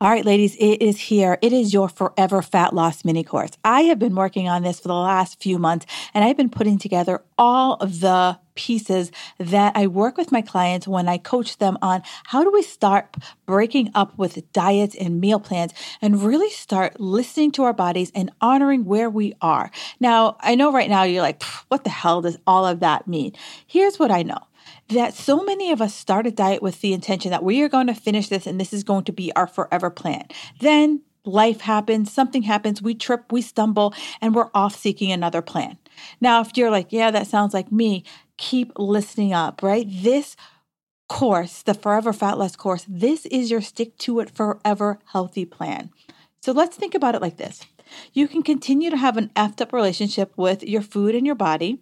All right, ladies, it is here. It is your Forever Fat Loss mini course. I have been working on this for the last few months, and I've been putting together all of the pieces that I work with my clients when I coach them on how do we start breaking up with diets and meal plans and really start listening to our bodies and honoring where we are. Now, I know right now you're like, what the hell does all of that mean? Here's what I know. That so many of us start a diet with the intention that we are going to finish this and this is going to be our forever plan. Then life happens, something happens, we trip, we stumble, and we're off seeking another plan. Now, if you're like, yeah, that sounds like me, keep listening up, right? This course, the Forever Fat Loss course, this is your stick to it forever healthy plan. So let's think about it like this. You can continue to have an effed up relationship with your food and your body,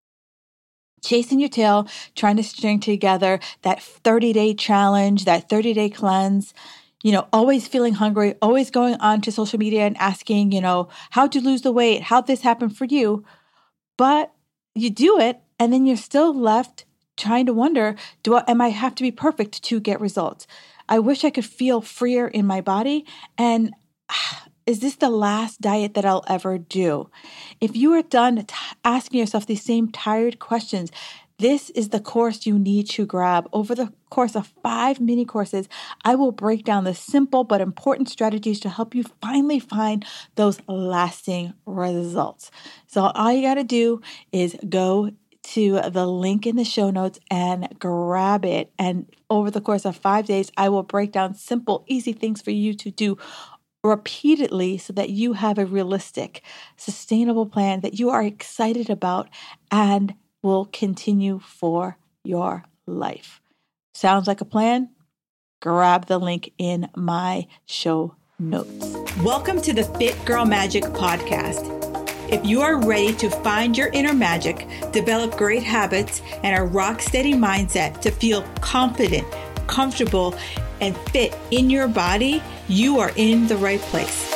chasing your tail, trying to string together that 30-day challenge, that 30-day cleanse, always feeling hungry, always going on to social media and asking, how'd you lose the weight? How'd this happen for you? But you do it, and then you're still left trying to wonder, am I have to be perfect to get results? I wish I could feel freer in my body, and is this the last diet that I'll ever do? If you are done asking yourself these same tired questions, this is the course you need to grab. Over the course of 5 mini courses, I will break down the simple but important strategies to help you finally find those lasting results. So all you got to do is go to the link in the show notes and grab it. And over the course of 5 days, I will break down simple, easy things for you to do repeatedly so that you have a realistic, sustainable plan that you are excited about and will continue for your life. Sounds like a plan? Grab the link in my show notes. Welcome to the Fit Girl Magic podcast. If you are ready to find your inner magic, develop great habits, and a rock-steady mindset to feel confident, comfortable, and fit in your body, you are in the right place.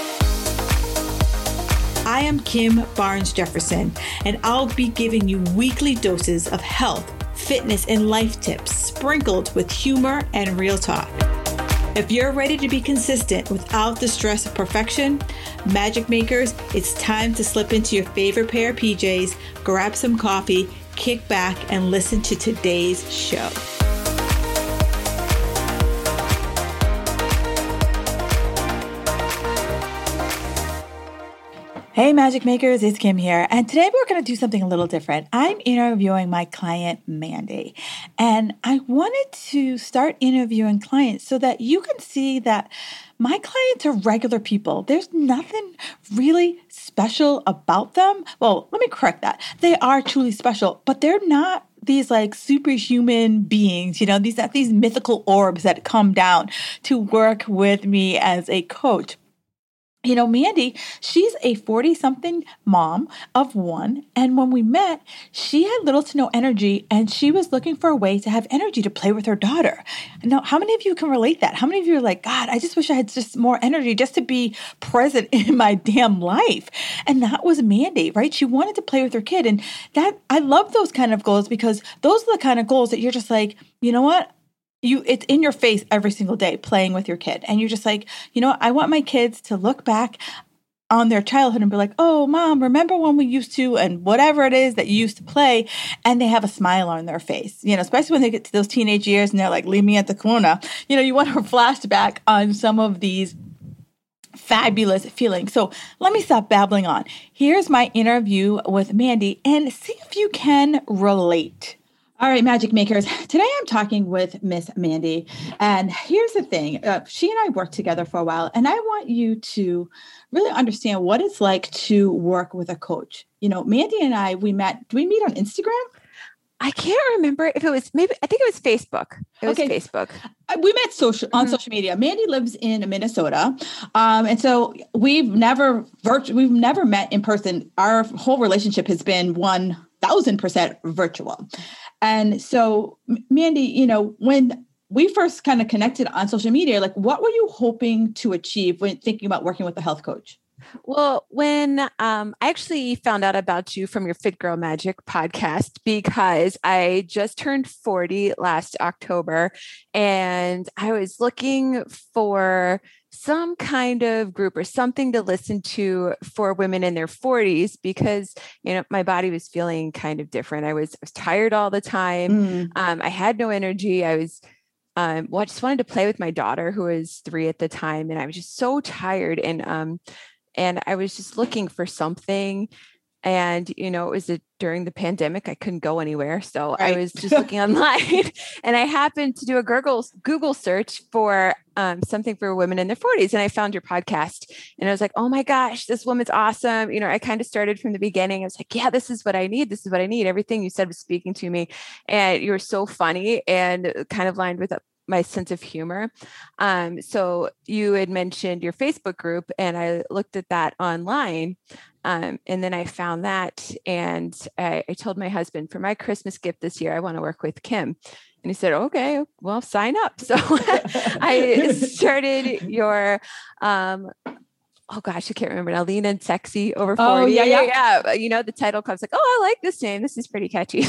I am Kim Barnes Jefferson, and I'll be giving you weekly doses of health, fitness, and life tips sprinkled with humor and real talk. If you're ready to be consistent without the stress of perfection, magic makers, it's time to slip into your favorite pair of PJs, grab some coffee, kick back, and listen to today's show. Hey, Magic Makers, it's Kim here. And today we're going to do something a little different. I'm interviewing my client, Mandy. And I wanted to start interviewing clients so that you can see that my clients are regular people. There's nothing really special about them. Well, let me correct that. They are truly special, but they're not these like superhuman beings, these mythical orbs that come down to work with me as a coach. Mandy, she's a 40-something mom of one. And when we met, she had little to no energy and she was looking for a way to have energy to play with her daughter. Now, how many of you can relate that? How many of you are like, God, I just wish I had just more energy just to be present in my damn life. And that was Mandy, right? She wanted to play with her kid. And I love those kind of goals because those are the kind of goals that you're just like, you know what? It's in your face every single day playing with your kid. And you're just like, I want my kids to look back on their childhood and be like, oh, Mom, remember when we used to, and whatever it is that you used to play, and they have a smile on their face, especially when they get to those teenage years and they're like, leave me at the corner. You want to flash back on some of these fabulous feelings. So let me stop babbling on. Here's my interview with Mandy and see if you can relate. All right, Magic Makers. Today I'm talking with Miss Mandy. And here's the thing. She and I worked together for a while, and I want you to really understand what it's like to work with a coach. Mandy and I, we met. Do we meet on Instagram? I can't remember if it was I think it was Facebook. It was Facebook. We met on social media. Mandy lives in Minnesota. And so we've never met in person. Our whole relationship has been 1,000% virtual. And so, Mandy, when we first kind of connected on social media, like what were you hoping to achieve when thinking about working with a health coach? Well, when I actually found out about you from your Fit Girl Magic podcast, because I just turned 40 last October, and I was looking for some kind of group or something to listen to for women in their 40s, because, my body was feeling kind of different. I was tired all the time. I had no energy. I was, I just wanted to play with my daughter, who was 3 at the time. And I was just so tired. And I was just looking for something. And, it was during the pandemic, I couldn't go anywhere. So Right. I was just looking online, and I happened to do a Google search for something for women in their 40s. And I found your podcast, and I was like, oh my gosh, this woman's awesome. I kind of started from the beginning. I was like, yeah, this is what I need. This is what I need. Everything you said was speaking to me, and you were so funny and kind of lined with my sense of humor. So you had mentioned your Facebook group, and I looked at that online. And then I found that, and I told my husband, for my Christmas gift this year, I want to work with Kim. And he said, okay, well, sign up. So I started your, oh gosh, I can't remember now, Lean and Sexy Over 40. Oh, yeah. The title comes like, oh, I like this name. This is pretty catchy.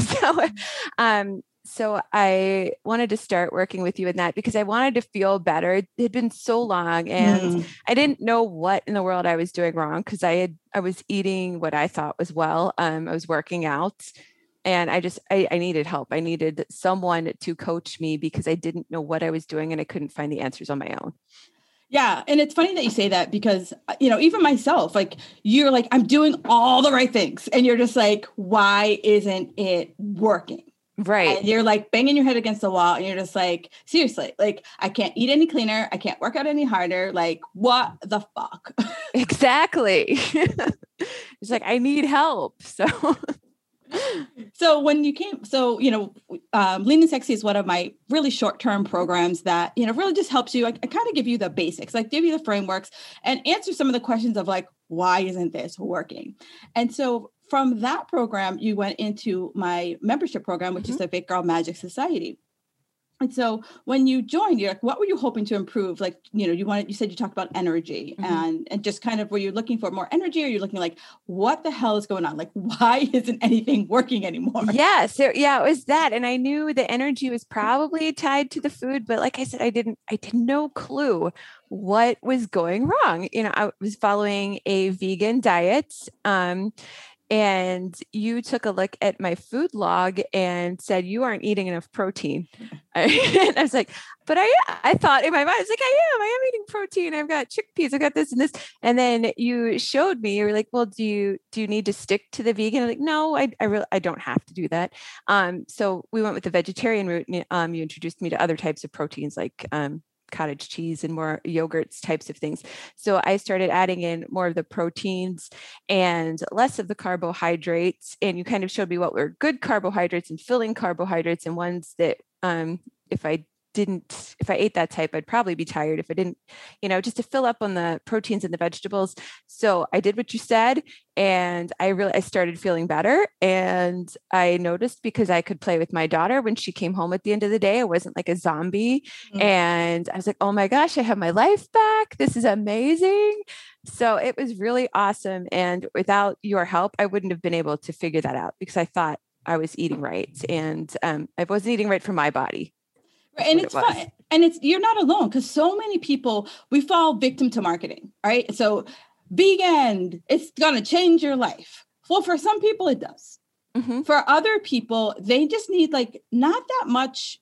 So I wanted to start working with you in that because I wanted to feel better. It had been so long, and I didn't know what in the world I was doing wrong, because I was eating what I thought was well. I was working out, and I needed help. I needed someone to coach me because I didn't know what I was doing, and I couldn't find the answers on my own. Yeah. And it's funny that you say that because, even myself, like you're like, I'm doing all the right things. And you're just like, why isn't it working? Right. And you're like banging your head against the wall, and you're just like, seriously, like I can't eat any cleaner. I can't work out any harder. Like, what the fuck? Exactly. It's like, I need help. So when you came, Lean and Sexy is one of my really short-term programs that, really just helps you. I kind of give you the basics, like give you the frameworks and answer some of the questions of like, why isn't this working? And so from that program, you went into my membership program, which is the Fit Girl Magic Society. And so when you joined, you're like, what were you hoping to improve? Like, you said you talked about energy and just kind of, were you looking for more energy, or you're looking like, what the hell is going on? Like, why isn't anything working anymore? Yeah. So it was that. And I knew the energy was probably tied to the food, but like I said, I had no clue what was going wrong. I was following a vegan diet. And you took a look at my food log and said, you aren't eating enough protein. And I was like, but I thought in my mind, I was like, I am eating protein. I've got chickpeas. I've got this and this. And then you showed me, you were like, well, do you need to stick to the vegan? I'm like, no, I don't have to do that. So we went with the vegetarian route, and you introduced me to other types of proteins, like, cottage cheese and more yogurts types of things. So I started adding in more of the proteins and less of the carbohydrates. And you kind of showed me what were good carbohydrates and filling carbohydrates, and ones that if I ate that type, I'd probably be tired if I didn't, just to fill up on the proteins and the vegetables. So I did what you said, and I started feeling better. And I noticed, because I could play with my daughter when she came home at the end of the day, I wasn't like a zombie. And I was like, oh my gosh, I have my life back. This is amazing. So it was really awesome. And without your help, I wouldn't have been able to figure that out, because I thought I was eating right. And I wasn't eating right for my body. And it's fun. And you're not alone, because so many people, we fall victim to marketing, right? So vegan, it's going to change your life. Well, for some people it does. For other people, they just need like not that much,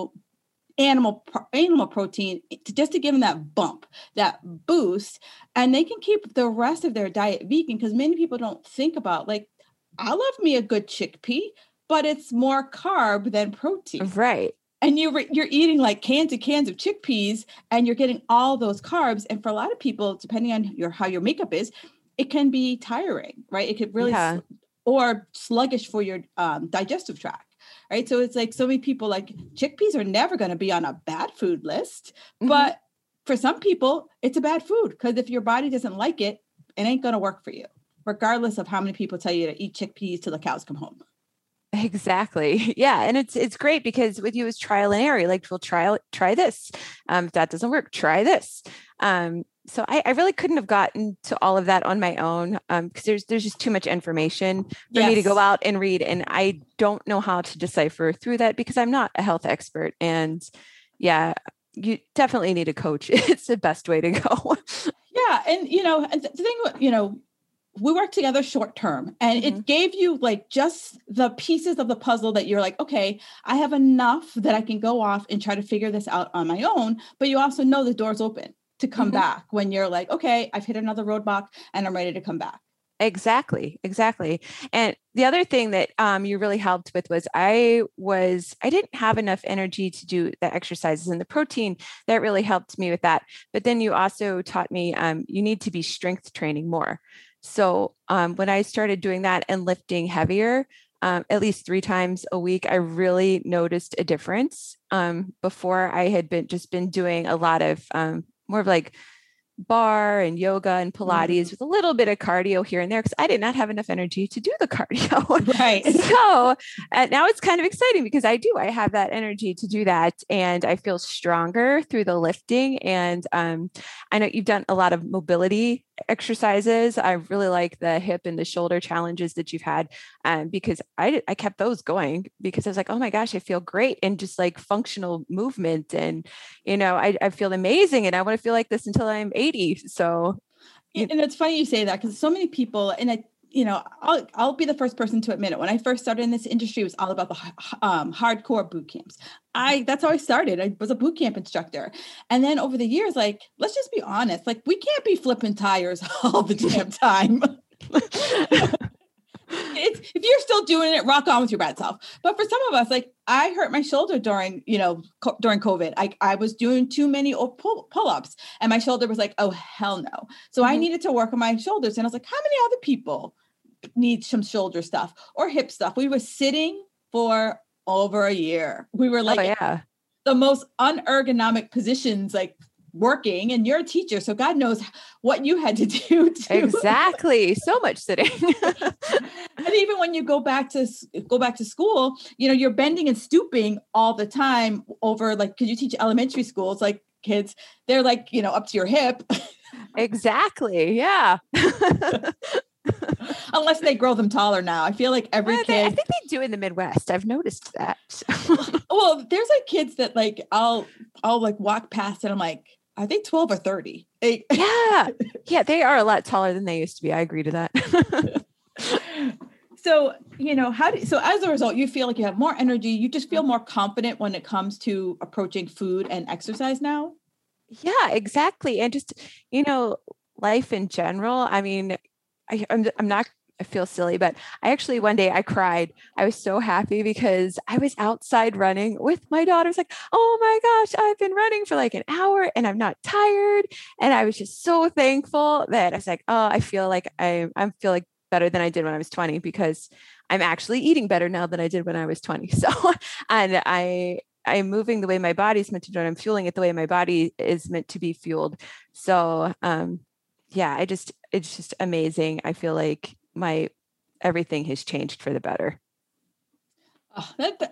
animal protein just to give them that bump, that boost. And they can keep the rest of their diet vegan, because many people don't think about, like, I love me a good chickpea, but it's more carb than protein. Right. And you're eating like cans and cans of chickpeas, and you're getting all those carbs. And for a lot of people, depending on how your makeup is, it can be tiring, right? It could really, or sluggish for your digestive tract, right? So it's like, so many people, like, chickpeas are never going to be on a bad food list, but for some people, it's a bad food, because if your body doesn't like it, it ain't going to work for you, regardless of how many people tell you to eat chickpeas till the cows come home. Exactly. Yeah. And it's great, because with you is trial and error. Like, we'll try this. If that doesn't work, try this. So I really couldn't have gotten to all of that on my own, because there's just too much information for me to go out and read. And I don't know how to decipher through that, because I'm not a health expert. And you definitely need a coach. It's the best way to go. Yeah. And, and the thing, we worked together short term and it gave you like just the pieces of the puzzle that you're like, okay, I have enough that I can go off and try to figure this out on my own. But you also know the door's open to come back when you're like, okay, I've hit another roadblock and I'm ready to come back. Exactly. And the other thing that you really helped with was I didn't have enough energy to do the exercises, and the protein that really helped me with that. But then you also taught me you need to be strength training more. So when I started doing that and lifting heavier, at least 3 times a week, I really noticed a difference. Before I had been doing a lot of more of like bar and yoga and Pilates with a little bit of cardio here and there, because I did not have enough energy to do the cardio. Right. So now it's kind of exciting because I have that energy to do that. And I feel stronger through the lifting. And I know you've done a lot of mobility exercises. I really like the hip and the shoulder challenges that you've had, because I kept those going because I was like, oh my gosh, I feel great. And just like functional movement. And, I feel amazing. And I want to feel like this until I'm 80. So. And it's funny you say that because so many people, and I'll be the first person to admit it. When I first started in this industry, it was all about the hardcore boot camps. That's how I started. I was a boot camp instructor. And then over the years, like, let's just be honest, like we can't be flipping tires all the damn time. If you're still doing it, rock on with your bad self. But for some of us, like I hurt my shoulder during COVID. I was doing too many pull-ups and my shoulder was like, oh, hell no. So I needed to work on my shoulders. And I was like, how many other people need some shoulder stuff or hip stuff? We were sitting for over a year. We were like the most unergonomic positions, like working, and you're a teacher. So God knows what you had to do. Exactly. So much sitting. And even when you go back to school, you're bending and stooping all the time over, like, cause you teach elementary schools, like kids, they're like, up to your hip. Exactly. Yeah. Unless they grow them taller now. I feel like every kid. I think they do in the Midwest. I've noticed that. Well, there's like kids that like, I'll like walk past and I'm like, are they 12 or 30? Yeah. Yeah. They are a lot taller than they used to be. I agree to that. So, so as a result, you feel like you have more energy. You just feel more confident when it comes to approaching food and exercise now. Yeah, exactly. And just, life in general. I mean, I feel silly, but I actually, one day I cried. I was so happy because I was outside running with my daughter. It's like, oh my gosh, I've been running for like an hour and I'm not tired. And I was just so thankful that I was like, oh, I feel like I feel like better than I did when I was 20, because I'm actually eating better now than I did when I was 20. So, and I'm moving the way my body's meant to do, and I'm fueling it the way my body is meant to be fueled. So, yeah, it's just amazing. I feel like everything has changed for the better. Oh,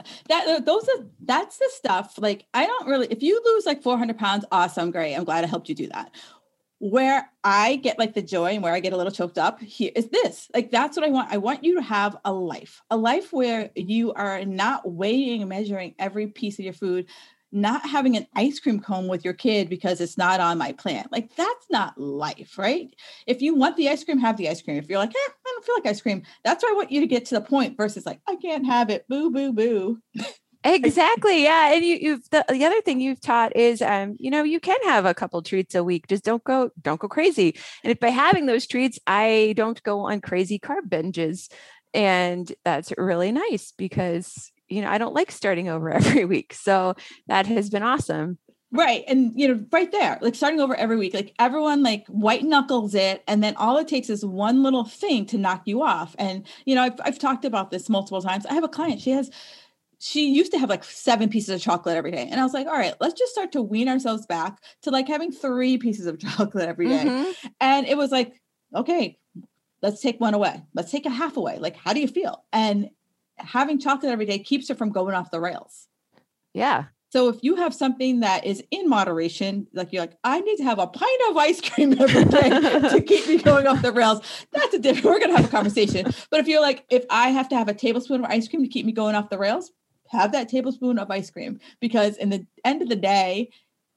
that's the stuff. Like, I don't really, if you lose like 400 pounds, awesome. Great. I'm glad I helped you do that. Where I get like the joy and where I get a little choked up here is this. Like, that's what I want. I want you to have a life where you are not weighing and measuring every piece of your food, not having an ice cream cone with your kid because it's not on my plan. Like, that's not life, right? If you want the ice cream, have the ice cream. If you're like, I don't feel like ice cream, that's where I want you to get to the point versus like, I can't have it. Boo, boo, boo. Exactly. Yeah. And the other thing you've taught is, you can have a couple treats a week. Just don't go crazy. And if by having those treats, I don't go on crazy carb binges. And that's really nice because, I don't like starting over every week. So that has been awesome. Right. And, right there, like starting over every week, like everyone like white knuckles it. And then all it takes is one little thing to knock you off. And, I've talked about this multiple times. I have a client, she used to have like 7 pieces of chocolate every day. And I was like, all right, let's just start to wean ourselves back to like having 3 pieces of chocolate every day. And it was like, okay, let's take one away. Let's take a half away. Like, how do you feel? And having chocolate every day keeps her from going off the rails. Yeah. So if you have something that is in moderation, like you're like, I need to have a pint of ice cream every day to keep me going off the rails. That's we're going to have a conversation. But if you're like, if I have to have a tablespoon of ice cream to keep me going off the rails, have that tablespoon of ice cream, because in the end of the day,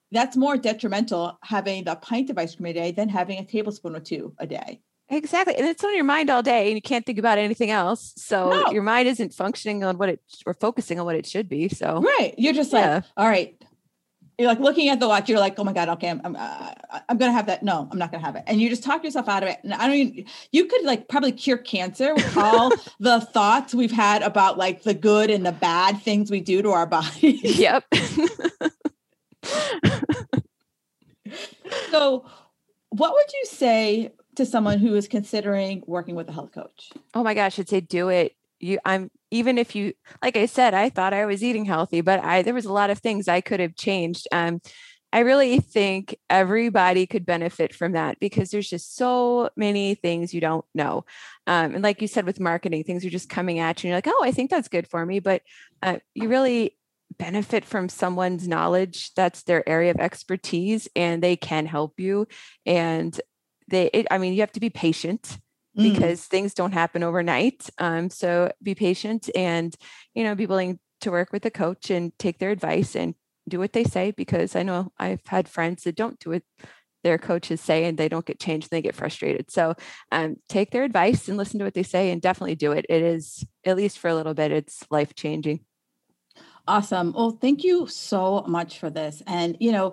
that's more detrimental having the pint of ice cream a day than having a tablespoon or two a day. Exactly. And it's on your mind all day and you can't think about anything else. So No. your mind isn't functioning on or focusing on what it should be. So, right. You're just like, all right. You're like looking at the watch. You're like, oh my God, okay, I'm going to have that. No, I'm not going to have it. And you just talk yourself out of it. And I don't even, you could like probably cure cancer with all the thoughts we've had about like the good and the bad things we do to our bodies. Yep. So what would you say to someone who is considering working with a health coach? Oh my gosh, I'd say do it. Even if you, like I said, I thought I was eating healthy, but there was a lot of things I could have changed. I really think everybody could benefit from that because there's just so many things you don't know. And like you said, with marketing, things are just coming at you and you're like, oh, I think that's good for me. But you really benefit from someone's knowledge. That's their area of expertise and they can help you. And you have to be patient because things don't happen overnight. So be patient and, be willing to work with a coach and take their advice and do what they say, because I know I've had friends that don't do what their coaches say and they don't get changed and they get frustrated. So take their advice and listen to what they say and definitely do it. It is, at least for a little bit, it's life-changing. Awesome. Well, thank you so much for this. And,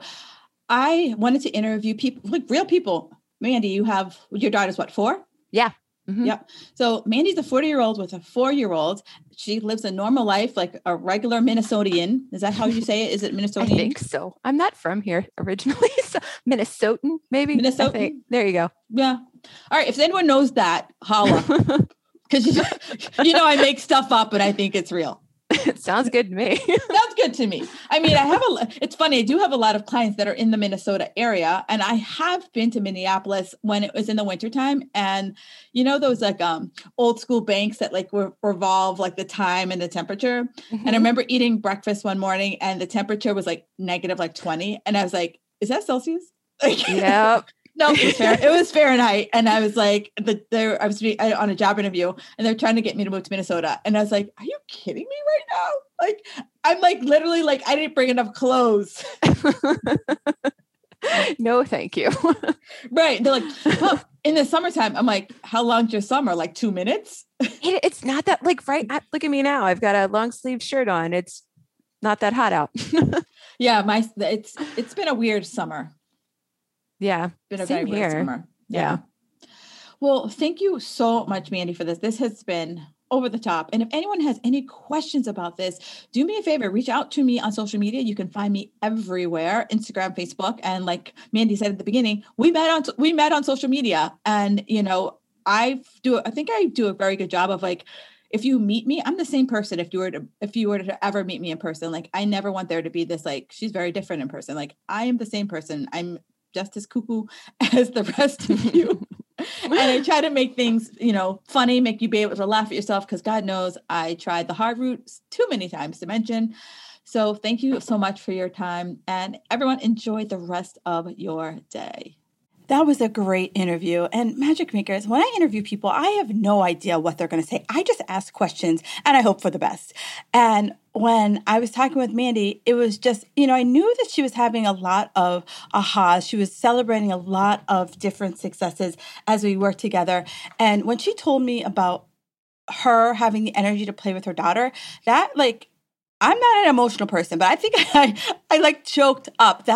I wanted to interview people, like real people. Mandy, your daughter's what, 4? Yeah. Mm-hmm. Yep. So Mandy's a 40-year-old with a 4-year-old. She lives a normal life, like a regular Minnesotan. Is that how you say it? Is it Minnesotan? I think so. I'm not from here originally. So Minnesotan, maybe. Minnesotan. There you go. Yeah. All right. If anyone knows that, holla. Because I make stuff up, but I think it's real. It sounds good to me. Sounds good to me. I mean, it's funny. I do have a lot of clients that are in the Minnesota area, and I have been to Minneapolis when it was in the wintertime. And those like old school banks that like revolve like the time and the temperature. Mm-hmm. And I remember eating breakfast one morning and the temperature was like negative like 20. And I was like, is that Celsius? Like, yeah. No, it was Fahrenheit. And I was like, I was on a job interview and they're trying to get me to move to Minnesota. And I was like, are you kidding me right now? Like, I'm like, literally like, I didn't bring enough clothes. No, thank you. Right. They're like, oh, in the summertime. I'm like, how long's your summer? Like 2 minutes? It's not that like, right. Look at me now. I've got a long sleeve shirt on. It's not that hot out. Yeah. It's been a weird summer. Yeah. Been a very weird summer. Yeah. Well, thank you so much, Mandy, for this. This has been over the top. And if anyone has any questions about this, do me a favor, reach out to me on social media. You can find me everywhere, Instagram, Facebook. And like Mandy said at the beginning, we met on social media. And, I think I do a very good job of like, if you meet me, I'm the same person. If you were to ever meet me in person, like I never want there to be this, like, she's very different in person. Like I am the same person. I'm just as cuckoo as the rest of you. And I try to make things, funny, make you be able to laugh at yourself. Because God knows I tried the hard route too many times to mention. So thank you so much for your time, and everyone enjoy the rest of your day. That was a great interview. And Magic Makers, when I interview people, I have no idea what they're going to say. I just ask questions and I hope for the best. And when I was talking with Mandy, it was just, I knew that she was having a lot of ahas. She was celebrating a lot of different successes as we worked together. And when she told me about her having the energy to play with her daughter, that like, I'm not an emotional person, but I think I like choked up.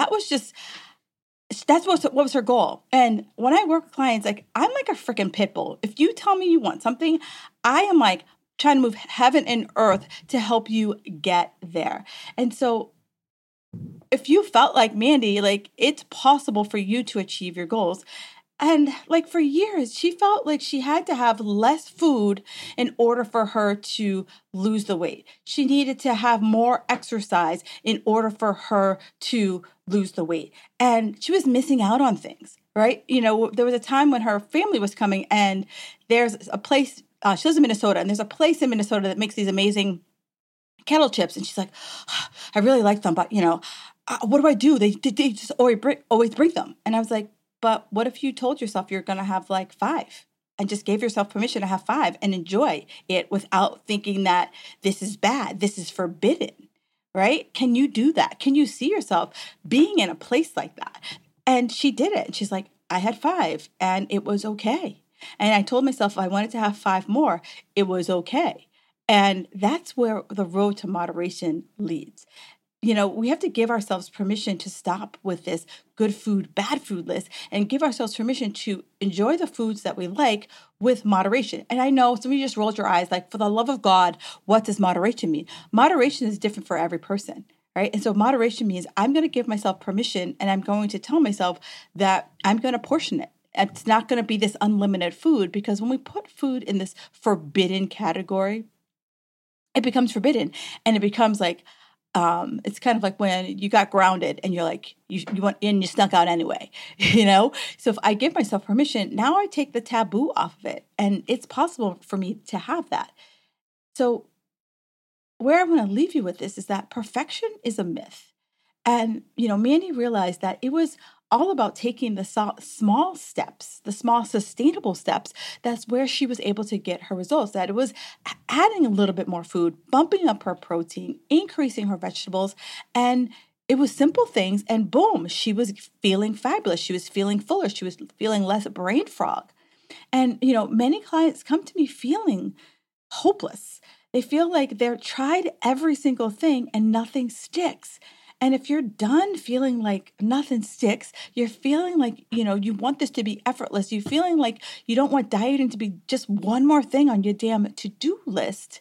That's what was her goal. And when I work with clients, like I'm like a freaking pit bull. If you tell me you want something, I am like trying to move heaven and earth to help you get there. And so if you felt like Mandy, like it's possible for you to achieve your goals. And like for years, she felt like she had to have less food in order for her to lose the weight. She needed to have more exercise in order for her to lose the weight. And she was missing out on things, right? There was a time when her family was coming and there's a place, she lives in Minnesota, and there's a place in Minnesota that makes these amazing kettle chips. And she's like, I really like them, but what do I do? They just always bring them. And I was like, but what if you told yourself you're going to have like 5 and just gave yourself permission to have 5 and enjoy it without thinking that this is bad, this is forbidden, right? Can you do that? Can you see yourself being in a place like that? And she did it. And she's like, I had 5 and it was okay. And I told myself if I wanted to have 5 more, it was okay. And that's where the road to moderation leads. We have to give ourselves permission to stop with this good food, bad food list and give ourselves permission to enjoy the foods that we like with moderation. And I know some of you just rolled your eyes like, for the love of God, what does moderation mean? Moderation is different for every person, right? And so moderation means I'm going to give myself permission and I'm going to tell myself that I'm going to portion it. It's not going to be this unlimited food, because when we put food in this forbidden category, it becomes forbidden and it becomes like, it's kind of like when you got grounded and you're like, you went in, you snuck out anyway, So if I give myself permission, now I take the taboo off of it and it's possible for me to have that. So where I want to leave you with this is that perfection is a myth. And, Mandy realized that it was all about taking the small steps, the small sustainable steps. That's where she was able to get her results, that it was adding a little bit more food, bumping up her protein, increasing her vegetables, and it was simple things. And boom, she was feeling fabulous. She was feeling fuller. She was feeling less brain fog. And, many clients come to me feeling hopeless. They feel like they're tried every single thing and nothing sticks. And if you're done feeling like nothing sticks, you're feeling like, you want this to be effortless, you're feeling like you don't want dieting to be just one more thing on your damn to-do list,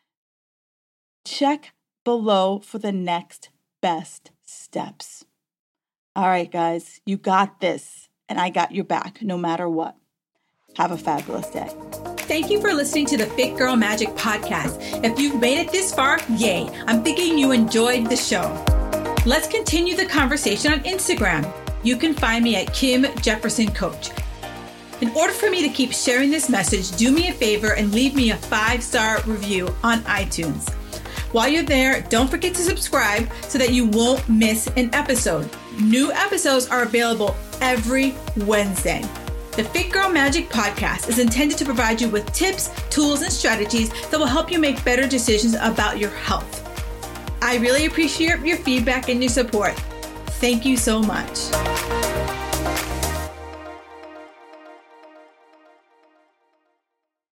check below for the next best steps. All right, guys, you got this, and I got your back no matter what. Have a fabulous day. Thank you for listening to the Fit Girl Magic podcast. If you've made it this far, yay. I'm thinking you enjoyed the show. Let's continue the conversation on Instagram. You can find me at Kim Jefferson Coach. In order for me to keep sharing this message, do me a favor and leave me a 5-star review on iTunes. While you're there, don't forget to subscribe so that you won't miss an episode. New episodes are available every Wednesday. The Fit Girl Magic podcast is intended to provide you with tips, tools, and strategies that will help you make better decisions about your health. I really appreciate your feedback and your support. Thank you so much.